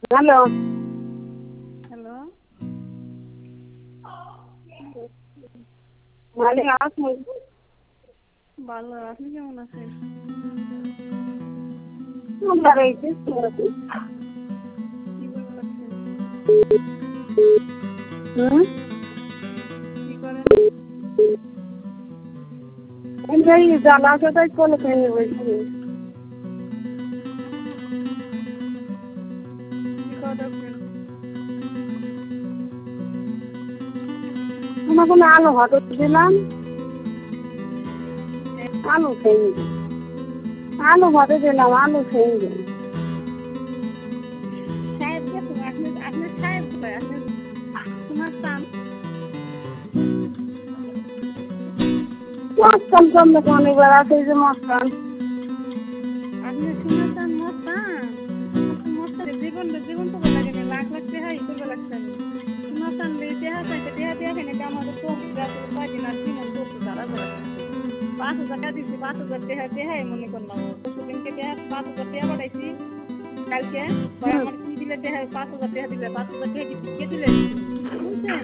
Hello. Hello. ভালো আছেন? ভালো, আপনি কেমন আছেন? ভালো হয়েছে। কি করে লাগছেন? কি করেন? এই জ্বালা আছে তাই কোলে খেয়ে বলছি। কি করতেছেন? তোমাকে আলু ভাত দিলাম, আলু খেয়ে আলু ভাতে দিলাম, আলু খেয়ে সাহেব গেছেন? আপনি সাহেব কোথায়? আপনি শোনার চান? মস্তান কম দেখুন এবার আছে যে মস্তান। আপনি শোনার চান মস্তান? মস্তান জীবন করবে লাগে না, লাখ লাখ টাকা ই করবে লাগছে আমি। শোনার চান টেহা চাইছে, টেহা দিয়ে এখানে আমাদের তো কয়দিন আর জীবন করছে তারা যারা 5,000 টাকা দিচ্ছি, 5,000 টেহাই মনে করলাম। পরশুদিনকে টেহা 5,000 টাকা পাঠাইছি। কালকে আমার কি দিলে টেহা 5,000 টাকা দিলে, 5,000 টাকা কে দিলে শুনছেন?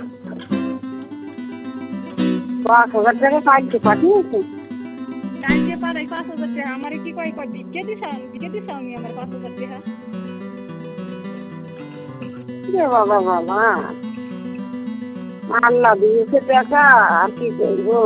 5,000 টাকা কাটতে পাঠিয়েছে। কালকে পাঠাই 5,000 টাকা। আমার কি কয় বিকে দিছ আমি আমার 5,000 টাকা। রে বাবা বাবা, আল্লাহ দিয়েছে টাকা আর কি করবো।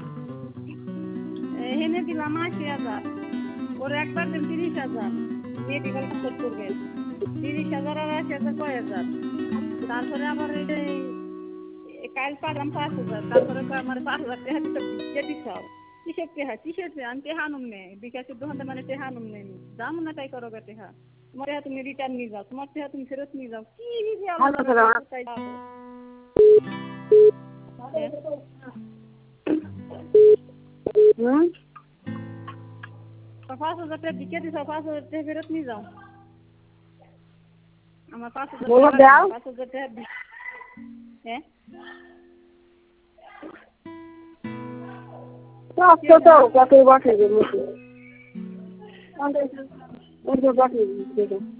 হেনে দিলাম 80,000। ওর একবার দেন 30,000 মেডিকেল খরচ করবে। 30,000 আর 80,000 কয় হাজার। তারপরে আবার কাল পাঠাম 5,000। তারপরে আমার 5,000 টাকা বিকে দিছ। কিসের টেহা আমি টেহা আনুম নে বিকাশের দোকানটা মানে টেহা আনুম নে দাম না তাই করো গে টেহা। তোমার টেহা তুমি রিটার্ন নিয়ে যাও, তোমার টেহা তুমি ফেরত নিয়ে যাও। কি যে আল্লাহ তাই দাও। 5,000 টাকা বিকে দিছ, 5,000 টাকা ফেরত নিয়ে যাও। আমার 5,000 টাকা 5,000 টাকা হ্যাঁ কত বছর